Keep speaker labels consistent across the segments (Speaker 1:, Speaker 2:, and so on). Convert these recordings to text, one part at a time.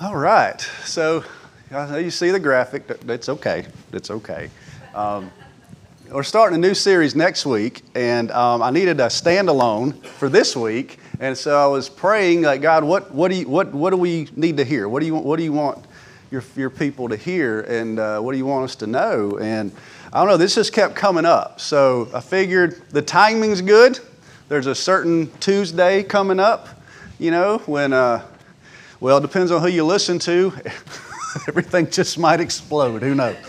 Speaker 1: All right, so you see the graphic. It's okay. It's okay. We're starting a new series next week, and I needed a standalone for this week, and so I was praying, like, God, what do we need to hear? What do you want your people to hear, and what do you want us to know? And I don't know. This just kept coming up, so I figured the timing's good. There's a certain Tuesday coming up, when. Well, it depends on who you listen to. Everything just might explode. Who knows?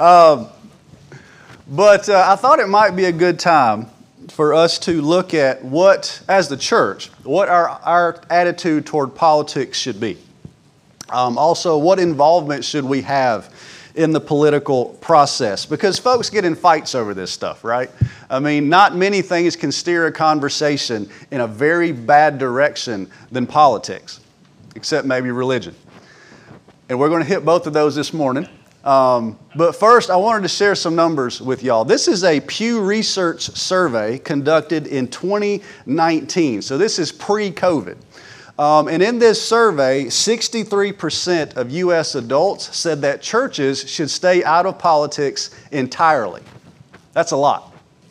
Speaker 1: But I thought it might be a good time for us to look at as the church, what our attitude toward politics should be. Also, what involvement should we have in the political process? Because folks get in fights over this stuff, right? I mean, not many things can steer a conversation in a very bad direction than politics, except maybe religion. And we're going to hit both of those this morning. But first, I wanted to share some numbers with y'all. This is a Pew Research survey conducted in 2019. So this is pre-COVID. And in this survey, 63% of U.S. adults said that churches should stay out of politics entirely. That's a lot.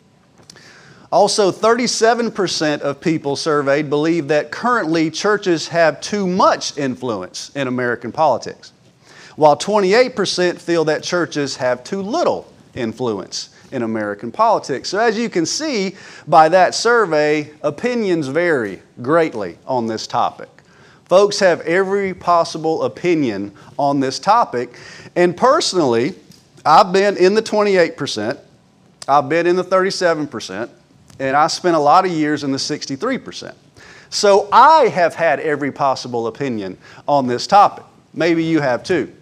Speaker 1: Also, 37% of people surveyed believe that currently churches have too much influence in American politics, while 28% feel that churches have too little influence in American politics. So as you can see by that survey, opinions vary greatly on this topic. Folks have every possible opinion on this topic, and personally, I've been in the 28%, I've been in the 37%, and I spent a lot of years in the 63%. So I have had every possible opinion on this topic. Maybe you have too.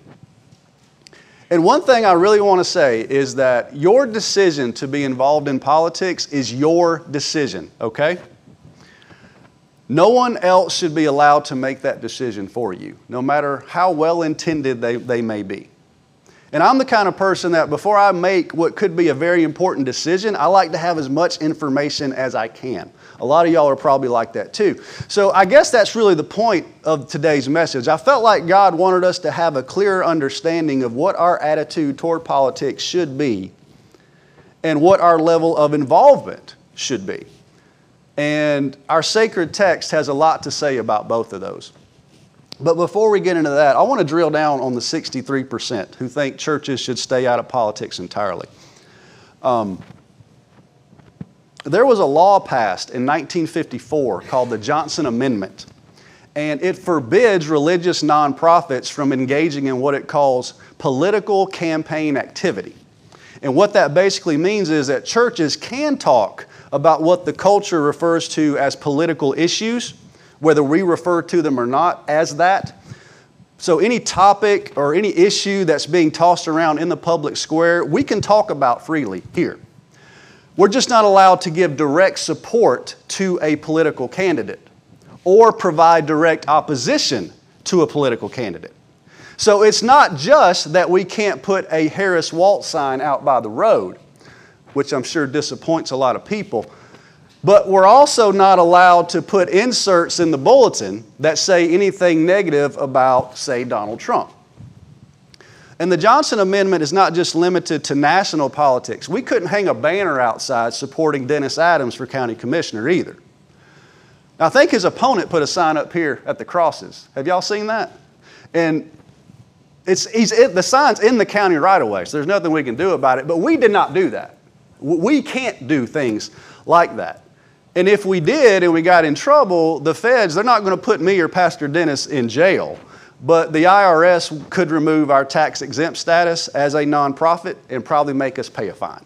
Speaker 1: And one thing I really want to say is that your decision to be involved in politics is your decision, okay? No one else should be allowed to make that decision for you, no matter how well-intended they may be. And I'm the kind of person that before I make what could be a very important decision, I like to have as much information as I can. A lot of y'all are probably like that too. So I guess that's really the point of today's message. I felt like God wanted us to have a clearer understanding of what our attitude toward politics should be and what our level of involvement should be. And our sacred text has a lot to say about both of those. But before we get into that, I want to drill down on the 63% who think churches should stay out of politics entirely. There was a law passed in 1954 called the Johnson Amendment, and it forbids religious nonprofits from engaging in what it calls political campaign activity. And what that basically means is that churches can talk about what the culture refers to as political issues, whether we refer to them or not as that. So any topic or any issue that's being tossed around in the public square, we can talk about freely here. We're just not allowed to give direct support to a political candidate or provide direct opposition to a political candidate. So it's not just that we can't put a Harris Waltz sign out by the road, which I'm sure disappoints a lot of people, but we're also not allowed to put inserts in the bulletin that say anything negative about, say, Donald Trump. And the Johnson Amendment is not just limited to national politics. We couldn't hang a banner outside supporting Dennis Adams for county commissioner either. Now, I think his opponent put a sign up here at the crosses. Have y'all seen that? And the sign's in the county right away, so there's nothing we can do about it. But we did not do that. We can't do things like that. And if we did and we got in trouble, the feds, they're not going to put me or Pastor Dennis in jail. But the IRS could remove our tax-exempt status as a nonprofit and probably make us pay a fine.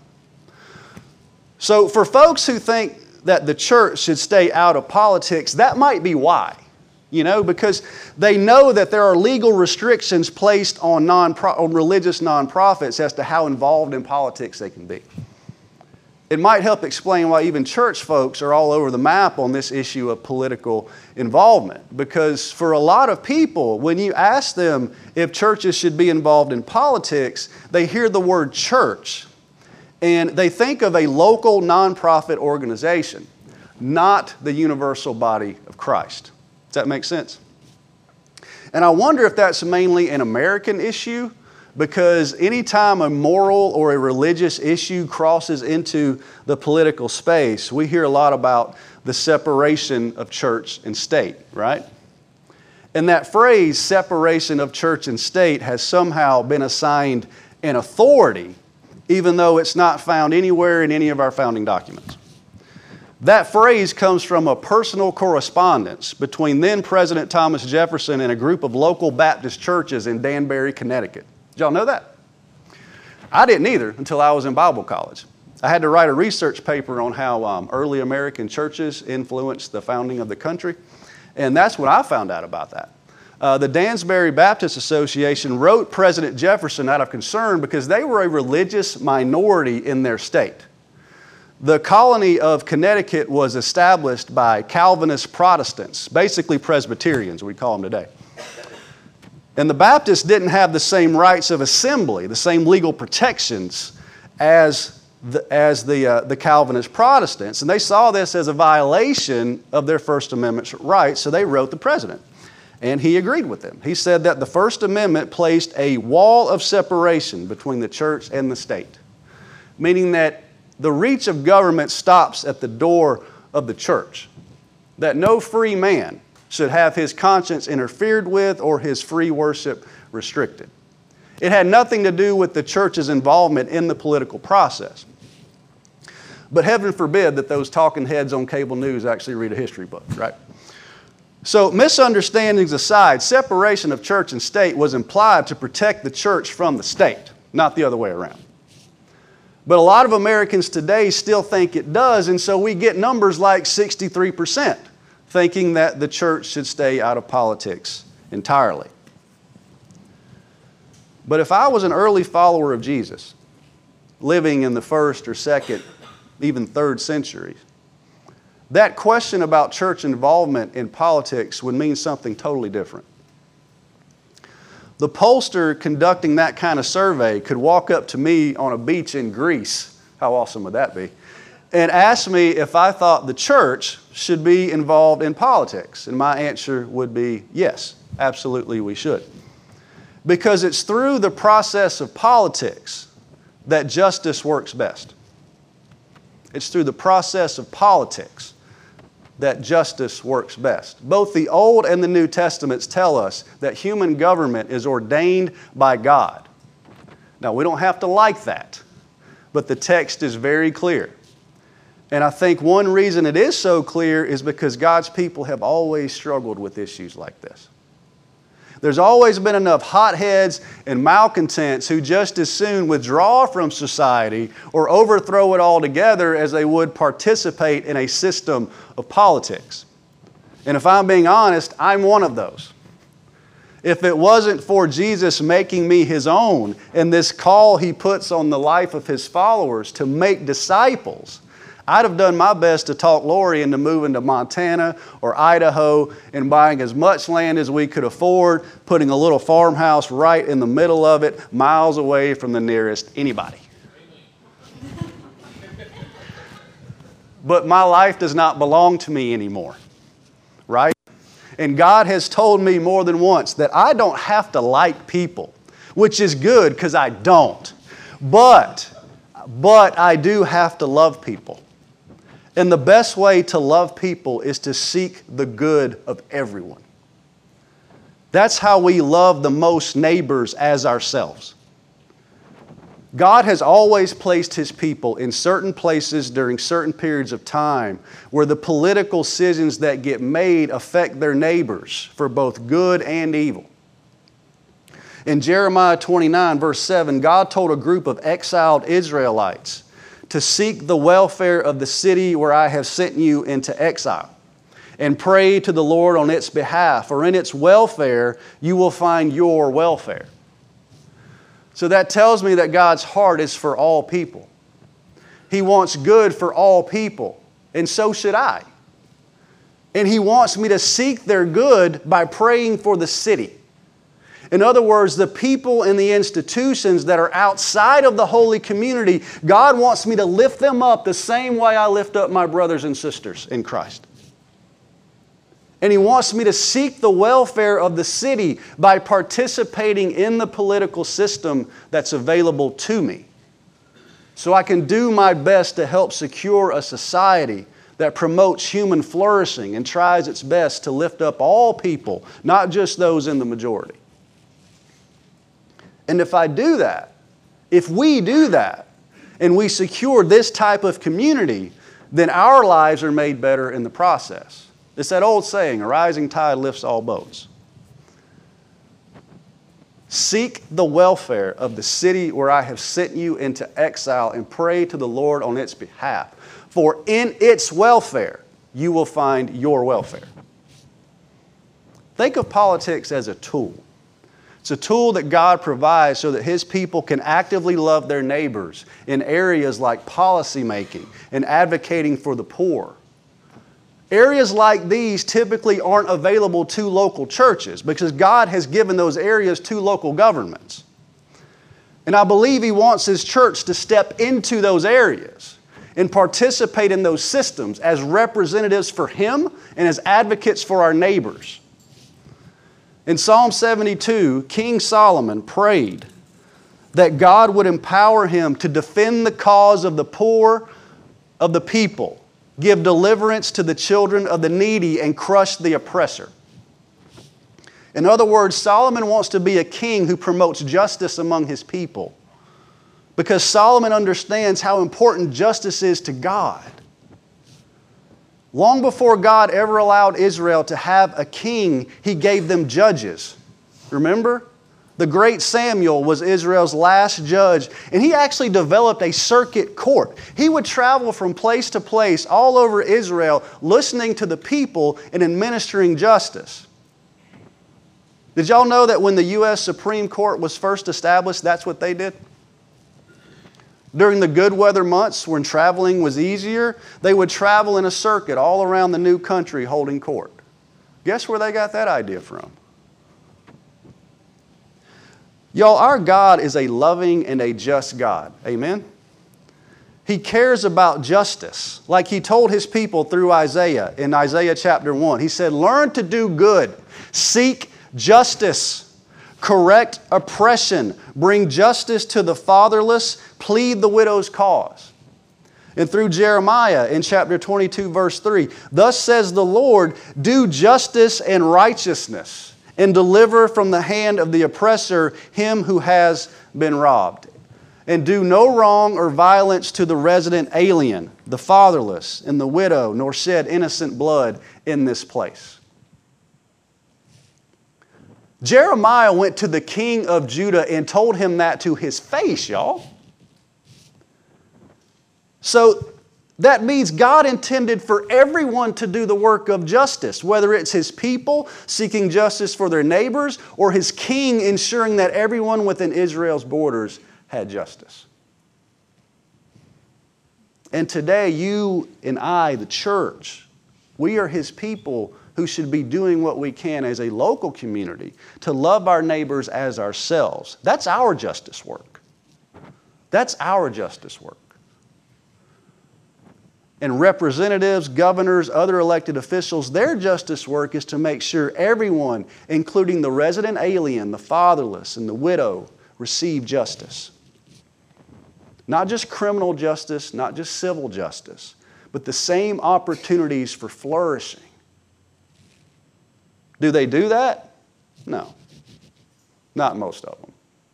Speaker 1: So for folks who think that the church should stay out of politics, that might be why. Because they know that there are legal restrictions placed on religious nonprofits as to how involved in politics they can be. It might help explain why even church folks are all over the map on this issue of political involvement. Because for a lot of people, when you ask them if churches should be involved in politics, they hear the word church and they think of a local nonprofit organization, not the universal body of Christ. Does that make sense? And I wonder if that's mainly an American issue, because anytime a moral or a religious issue crosses into the political space, we hear a lot about the separation of church and state, right? And that phrase, separation of church and state, has somehow been assigned an authority, even though it's not found anywhere in any of our founding documents. That phrase comes from a personal correspondence between then President Thomas Jefferson and a group of local Baptist churches in Danbury, Connecticut. Did y'all know that? I didn't either until I was in Bible college. I had to write a research paper on how early American churches influenced the founding of the country, and that's when I found out about that. The Danbury Baptist Association wrote President Jefferson out of concern because they were a religious minority in their state. The colony of Connecticut was established by Calvinist Protestants, basically Presbyterians, we call them today. And the Baptists didn't have the same rights of assembly, the same legal protections as the Calvinist Protestants. And they saw this as a violation of their First Amendment rights, so they wrote the president. And he agreed with them. He said that the First Amendment placed a wall of separation between the church and the state, meaning that the reach of government stops at the door of the church, that no free man should have his conscience interfered with or his free worship restricted. It had nothing to do with the church's involvement in the political process. But heaven forbid that those talking heads on cable news actually read a history book, right? So misunderstandings aside, separation of church and state was implied to protect the church from the state, not the other way around. But a lot of Americans today still think it does, and so we get numbers like 63%. Thinking that the church should stay out of politics entirely. But if I was an early follower of Jesus, living in the first or second, even third centuries, that question about church involvement in politics would mean something totally different. The pollster conducting that kind of survey could walk up to me on a beach in Greece, how awesome would that be, and ask me if I thought the church should be involved in politics. And my answer would be yes, absolutely we should. Because it's through the process of politics that justice works best. It's through the process of politics that justice works best. Both the Old and the New Testaments tell us that human government is ordained by God. Now, we don't have to like that, but the text is very clear. And I think one reason it is so clear is because God's people have always struggled with issues like this. There's always been enough hotheads and malcontents who just as soon withdraw from society or overthrow it altogether as they would participate in a system of politics. And if I'm being honest, I'm one of those. If it wasn't for Jesus making me His own and this call He puts on the life of His followers to make disciples, I'd have done my best to talk Lori into moving to Montana or Idaho and buying as much land as we could afford, putting a little farmhouse right in the middle of it, miles away from the nearest anybody. But my life does not belong to me anymore, right? And God has told me more than once that I don't have to like people, which is good because I don't. But I do have to love people. And the best way to love people is to seek the good of everyone. That's how we love the most neighbors as ourselves. God has always placed His people in certain places during certain periods of time where the political decisions that get made affect their neighbors for both good and evil. In Jeremiah 29, verse 7, God told a group of exiled Israelites to seek the welfare of the city where I have sent you into exile, and pray to the Lord on its behalf, for in its welfare you will find your welfare. So that tells me that God's heart is for all people. He wants good for all people, and so should I. And He wants me to seek their good by praying for the city. In other words, the people and the institutions that are outside of the holy community, God wants me to lift them up the same way I lift up my brothers and sisters in Christ. And He wants me to seek the welfare of the city by participating in the political system that's available to me. So I can do my best to help secure a society that promotes human flourishing and tries its best to lift up all people, not just those in the majority. And if I do that, if we do that, and we secure this type of community, then our lives are made better in the process. It's that old saying, a rising tide lifts all boats. Seek the welfare of the city where I have sent you into exile and pray to the Lord on its behalf. For in its welfare, you will find your welfare. Think of politics as a tool. It's a tool that God provides so that His people can actively love their neighbors in areas like policy making and advocating for the poor. Areas like these typically aren't available to local churches because God has given those areas to local governments. And I believe He wants His church to step into those areas and participate in those systems as representatives for Him and as advocates for our neighbors. In Psalm 72, King Solomon prayed that God would empower him to defend the cause of the poor of the people, give deliverance to the children of the needy, and crush the oppressor. In other words, Solomon wants to be a king who promotes justice among his people because Solomon understands how important justice is to God. Long before God ever allowed Israel to have a king, He gave them judges. Remember? The great Samuel was Israel's last judge, and he actually developed a circuit court. He would travel from place to place all over Israel, listening to the people and administering justice. Did y'all know that when the U.S. Supreme Court was first established, that's what they did? During the good weather months when traveling was easier, they would travel in a circuit all around the new country holding court. Guess where they got that idea from? Y'all, our God is a loving and a just God. Amen? He cares about justice. Like He told His people through Isaiah in Isaiah chapter 1. He said, learn to do good. Seek justice. Correct oppression. Bring justice to the fatherless. Plead the widow's cause. And through Jeremiah in chapter 22 verse 3, thus says the Lord, do justice and righteousness, and deliver from the hand of the oppressor him who has been robbed. And do no wrong or violence to the resident alien, the fatherless, and the widow, nor shed innocent blood in this place. Jeremiah went to the king of Judah and told him that to his face, y'all. So that means God intended for everyone to do the work of justice, whether it's His people seeking justice for their neighbors or His king ensuring that everyone within Israel's borders had justice. And today, you and I, the church, we are His people who should be doing what we can as a local community to love our neighbors as ourselves. That's our justice work. That's our justice work. And representatives, governors, other elected officials, their justice work is to make sure everyone, including the resident alien, the fatherless, and the widow, receive justice. Not just criminal justice, not just civil justice, but the same opportunities for flourishing. Do they do that? No. Not most of them.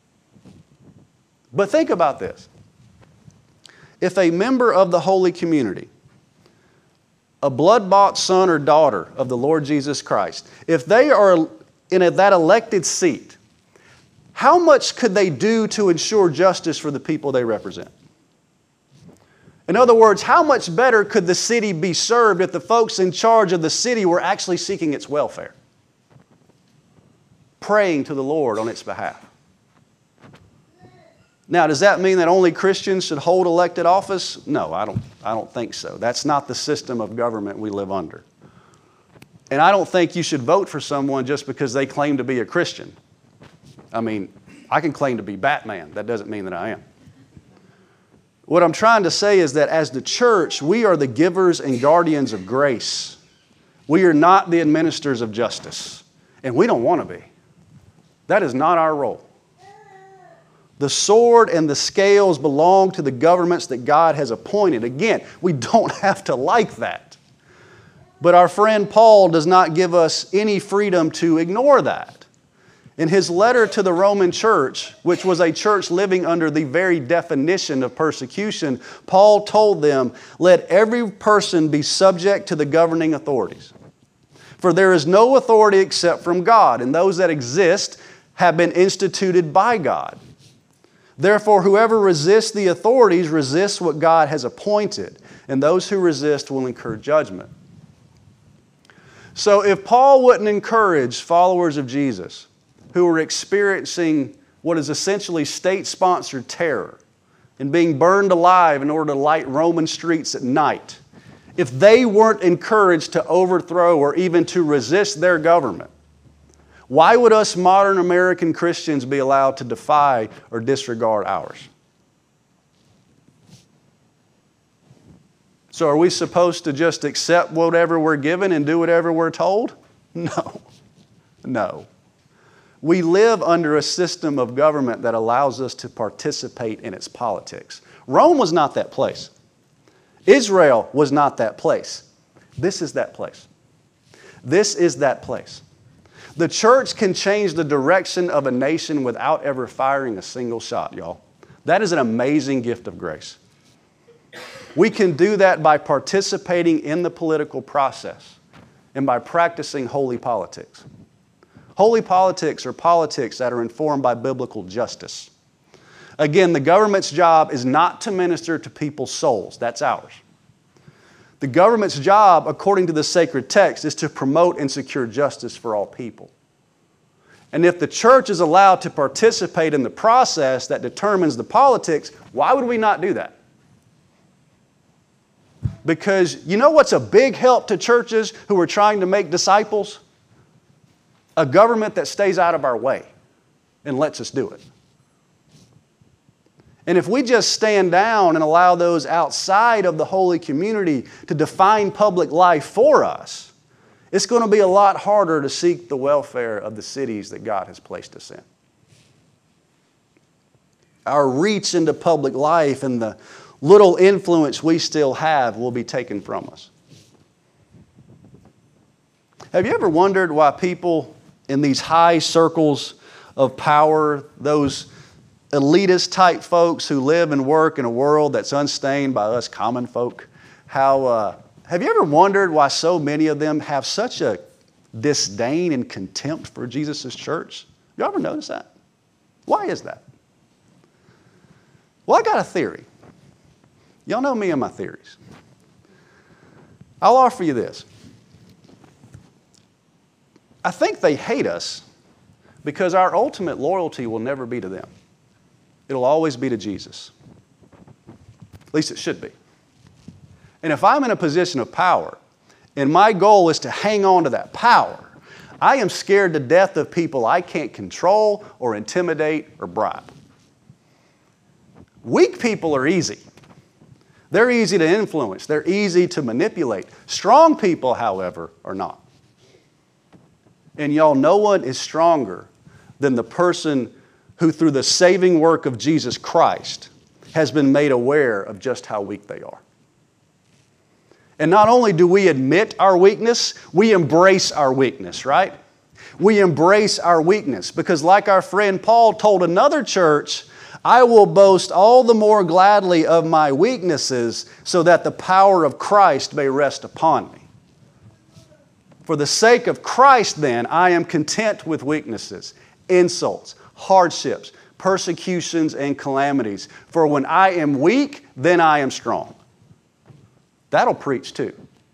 Speaker 1: But think about this. If a member of the holy community, a blood-bought son or daughter of the Lord Jesus Christ, if they are in that elected seat, how much could they do to ensure justice for the people they represent? In other words, how much better could the city be served if the folks in charge of the city were actually seeking its welfare, praying to the Lord on its behalf? Now, does that mean that only Christians should hold elected office? No, I don't think so. That's not the system of government we live under. And I don't think you should vote for someone just because they claim to be a Christian. I mean, I can claim to be Batman. That doesn't mean that I am. What I'm trying to say is that as the church, we are the givers and guardians of grace. We are not the administrators of justice, and we don't want to be. That is not our role. The sword and the scales belong to the governments that God has appointed. Again, we don't have to like that. But our friend Paul does not give us any freedom to ignore that. In his letter to the Roman church, which was a church living under the very definition of persecution, Paul told them, "Let every person be subject to the governing authorities. For there is no authority except from God, and those that exist have been instituted by God. Therefore, whoever resists the authorities resists what God has appointed, and those who resist will incur judgment." So if Paul wouldn't encourage followers of Jesus who were experiencing what is essentially state-sponsored terror and being burned alive in order to light Roman streets at night, if they weren't encouraged to overthrow or even to resist their government, why would us modern American Christians be allowed to defy or disregard ours? So are we supposed to just accept whatever we're given and do whatever we're told? No. No. We live under a system of government that allows us to participate in its politics. Rome was not that place. Israel was not that place. This is that place. This is that place. The church can change the direction of a nation without ever firing a single shot, y'all. That is an amazing gift of grace. We can do that by participating in the political process and by practicing holy politics. Holy politics are politics that are informed by biblical justice. Again, the government's job is not to minister to people's souls. That's ours. The government's job, according to the sacred text, is to promote and secure justice for all people. And if the church is allowed to participate in the process that determines the politics, why would we not do that? Because you know what's a big help to churches who are trying to make disciples? A government that stays out of our way and lets us do it. And if we just stand down and allow those outside of the holy community to define public life for us, it's going to be a lot harder to seek the welfare of the cities that God has placed us in. Our reach into public life and the little influence we still have will be taken from us. Have you ever wondered why people in these high circles of power, those elitist type folks who live and work in a world that's unstained by us common folk, have you ever wondered why so many of them have such a disdain and contempt for Jesus' church? You ever notice that? Why is that? Well, I got a theory. Y'all know me and my theories. I'll offer you this. I think they hate us because our ultimate loyalty will never be to them. It'll always be to Jesus. At least it should be. And if I'm in a position of power and my goal is to hang on to that power, I am scared to death of people I can't control or intimidate or bribe. Weak people are easy. They're easy to influence. They're easy to manipulate. Strong people, however, are not. And y'all, no one is stronger than the person who, through the saving work of Jesus Christ, has been made aware of just how weak they are. And not only do we admit our weakness, we embrace our weakness, right? We embrace our weakness because, like our friend Paul told another church, I will boast all the more gladly of my weaknesses so that the power of Christ may rest upon me. For the sake of Christ, then, I am content with weaknesses, insults, hardships, persecutions, and calamities. For when I am weak, then I am strong. That'll preach too.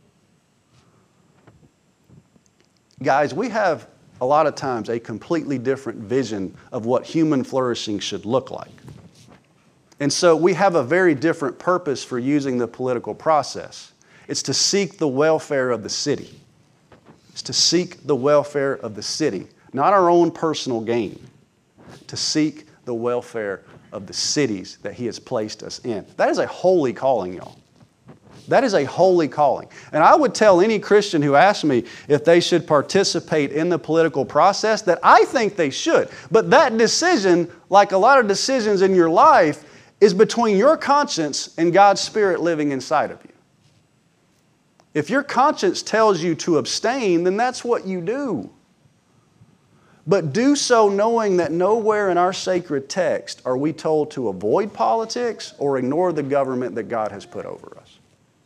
Speaker 1: Guys, we have a lot of times a completely different vision of what human flourishing should look like. And so we have a very different purpose for using the political process. It's to seek the welfare of the city. It's to seek the welfare of the city, not our own personal gain. To seek the welfare of the cities that He has placed us in. That is a holy calling, y'all. That is a holy calling. And I would tell any Christian who asks me if they should participate in the political process that I think they should. But that decision, like a lot of decisions in your life, is between your conscience and God's Spirit living inside of you. If your conscience tells you to abstain, then that's what you do. But do so knowing that nowhere in our sacred text are we told to avoid politics or ignore the government that God has put over us.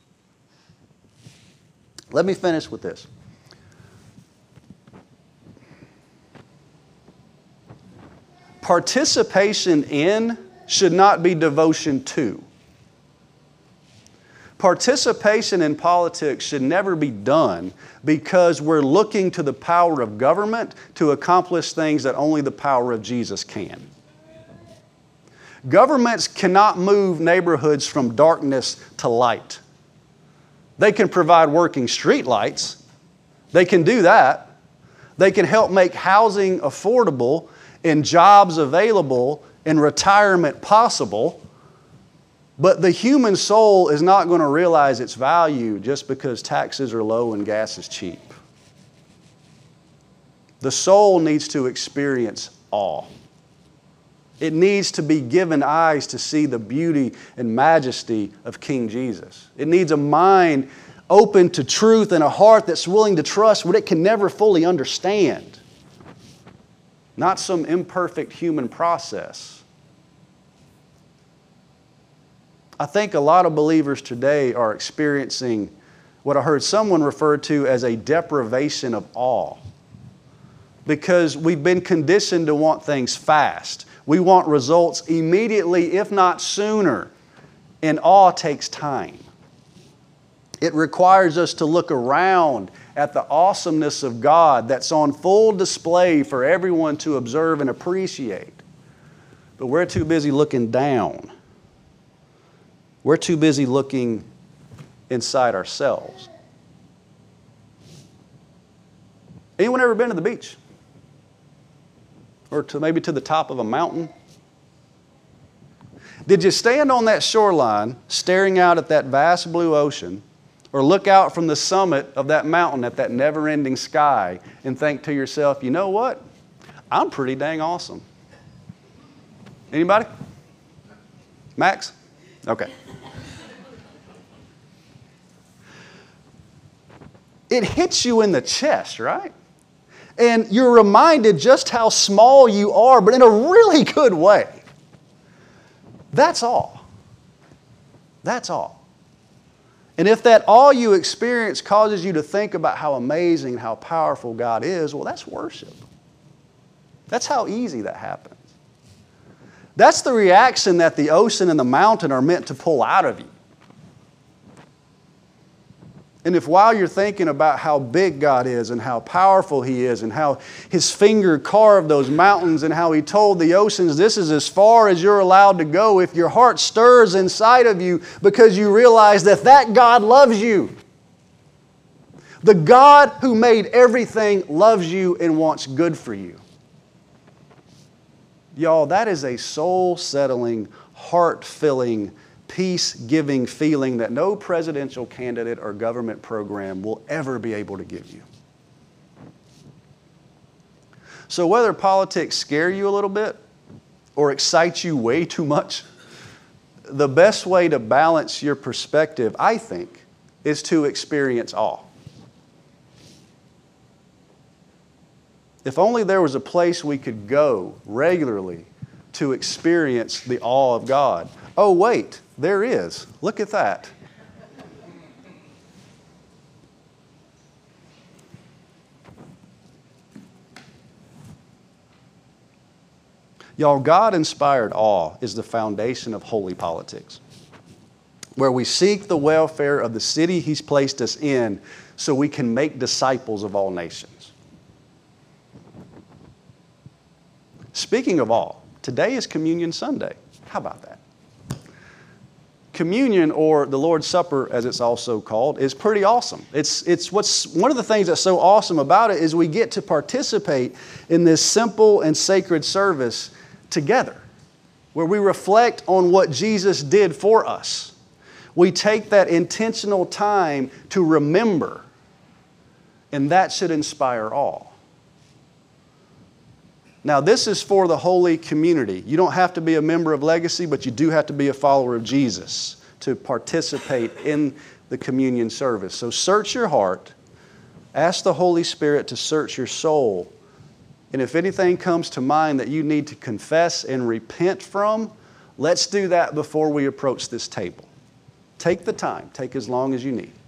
Speaker 1: Let me finish with this. Participation in should not be devotion to. Participation in politics should never be done because we're looking to the power of government to accomplish things that only the power of Jesus can. Governments cannot move neighborhoods from darkness to light. They can provide working street lights. They can do that. They can help make housing affordable and jobs available and retirement possible. But the human soul is not going to realize its value just because taxes are low and gas is cheap. The soul needs to experience awe. It needs to be given eyes to see the beauty and majesty of King Jesus. It needs a mind open to truth and a heart that's willing to trust what it can never fully understand. Not some imperfect human process. I think a lot of believers today are experiencing what I heard someone refer to as a deprivation of awe. Because we've been conditioned to want things fast. We want results immediately, if not sooner. And awe takes time. It requires us to look around at the awesomeness of God that's on full display for everyone to observe and appreciate. But we're too busy looking down. We're too busy looking inside ourselves. Anyone ever been to the beach? Or maybe to the top of a mountain? Did you stand on that shoreline staring out at that vast blue ocean or look out from the summit of that mountain at that never-ending sky and think to yourself, you know what? I'm pretty dang awesome. Anybody? Max? Okay. It hits you in the chest, right? And you're reminded just how small you are, but in a really good way. That's all. That's all. And if that all you experience causes you to think about how amazing and how powerful God is, well, that's worship. That's how easy that happens. That's the reaction that the ocean and the mountain are meant to pull out of you. And if while you're thinking about how big God is and how powerful He is and how His finger carved those mountains and how He told the oceans this is as far as you're allowed to go, if your heart stirs inside of you because you realize that that God loves you. The God who made everything loves you and wants good for you. Y'all, that is a soul-settling, heart-filling, peace-giving feeling that no presidential candidate or government program will ever be able to give you. So whether politics scare you a little bit or excite you way too much, the best way to balance your perspective, I think, is to experience awe. If only there was a place we could go regularly to experience the awe of God. Oh, wait, there is. Look at that. Y'all, God-inspired awe is the foundation of holy politics, where we seek the welfare of the city He's placed us in so we can make disciples of all nations. Speaking of awe, today is Communion Sunday. How about that? Communion, or the Lord's Supper as it's also called, is pretty awesome. It's what's one of the things that's so awesome about it is we get to participate in this simple and sacred service together, where we reflect on what Jesus did for us. We take that intentional time to remember, and that should inspire all. Now, this is for the holy community. You don't have to be a member of Legacy, but you do have to be a follower of Jesus to participate in the communion service. So search your heart. Ask the Holy Spirit to search your soul. And if anything comes to mind that you need to confess and repent from, let's do that before we approach this table. Take the time. Take as long as you need.